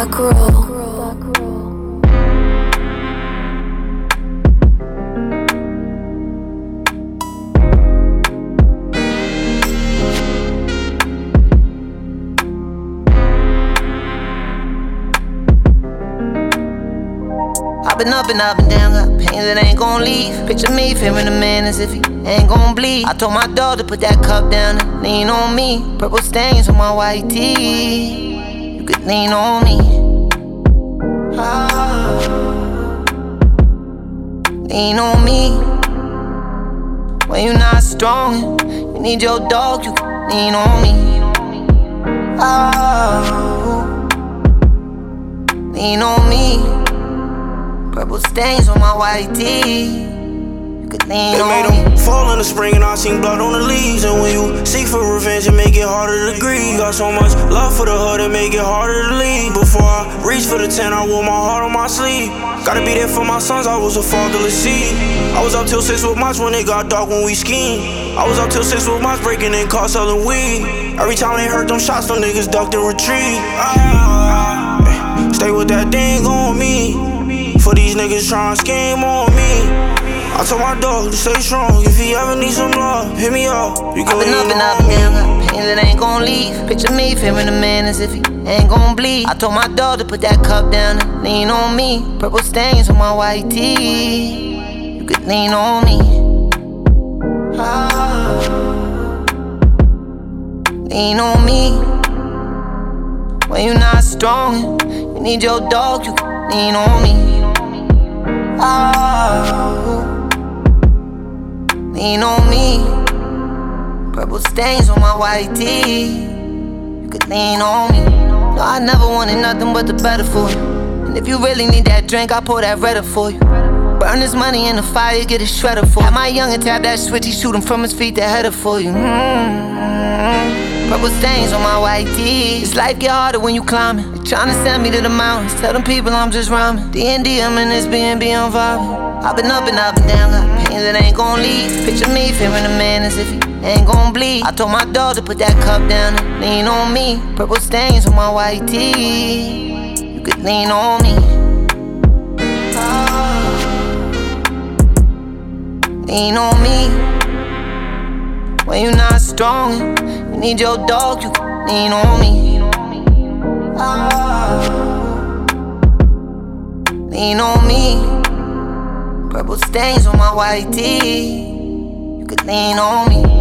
Back row. I've been up and down, got pain that ain't gon' leave. Picture me fearing the man as if he ain't gon' bleed. I told my dog to put that cup down and lean on me. Purple stains on my white tee. You could lean on me. Lean on me. When you're not strong, you need your dog, you can lean on me. Lean on me. Purple stains on my white tee. You could lean they on made me. them fall in the spring and I seen blood on the leaves. And when you seek for revenge, it make it harder to grieve. Got so much love for the hood, it make it harder to leave. Before I reach for the 10, I wore my heart on my sleeve. Gotta be there for my sons, I was a fatherless seed. I was up till 6 with Mots when it got dark when we schemed. I was up till 6 with Mots breaking in cars selling weed. Every time they heard them shots, them niggas ducked and retreat. Stay with that thing on me. For these niggas tryna scheme on me. I told my dog to stay strong. If he ever needs some love, hit me up. You can I've been lean up on and me. down, got pain that ain't gon' leave. Picture me fearing the man as if he ain't gon' bleed. I told my dog to put that cup down and lean on me. Purple stains on my white tee. You could lean on me. Lean on me. When you're not strong, you need your dog, you can lean on me. Lean on me. Purple stains on my white tee. You could lean on me. No, I never wanted nothing but the better for you. And if you really need that drink, I'll pour that redder for you. Burn this money in the fire, get it shredder for you. Have my youngin' tap that switch, he shoot him from his feet, that header for you. Purple stains on my white tee. This life get harder when you climbing. They tryna send me to the mountains. Tell them people I'm just rhyming. D&D, I'm in this B&B, I'm vibing. I've been up and down, got pain that ain't gon' leave. Picture me fearing the man as if he ain't gon' bleed. I told my dog to put that cup down and lean on me. Purple stains on my white tee. You could lean on me. Lean on me. When you're not strong, you need your dog, you can lean on me. Lean on me. Purple stains on my white tee. You could lean on me.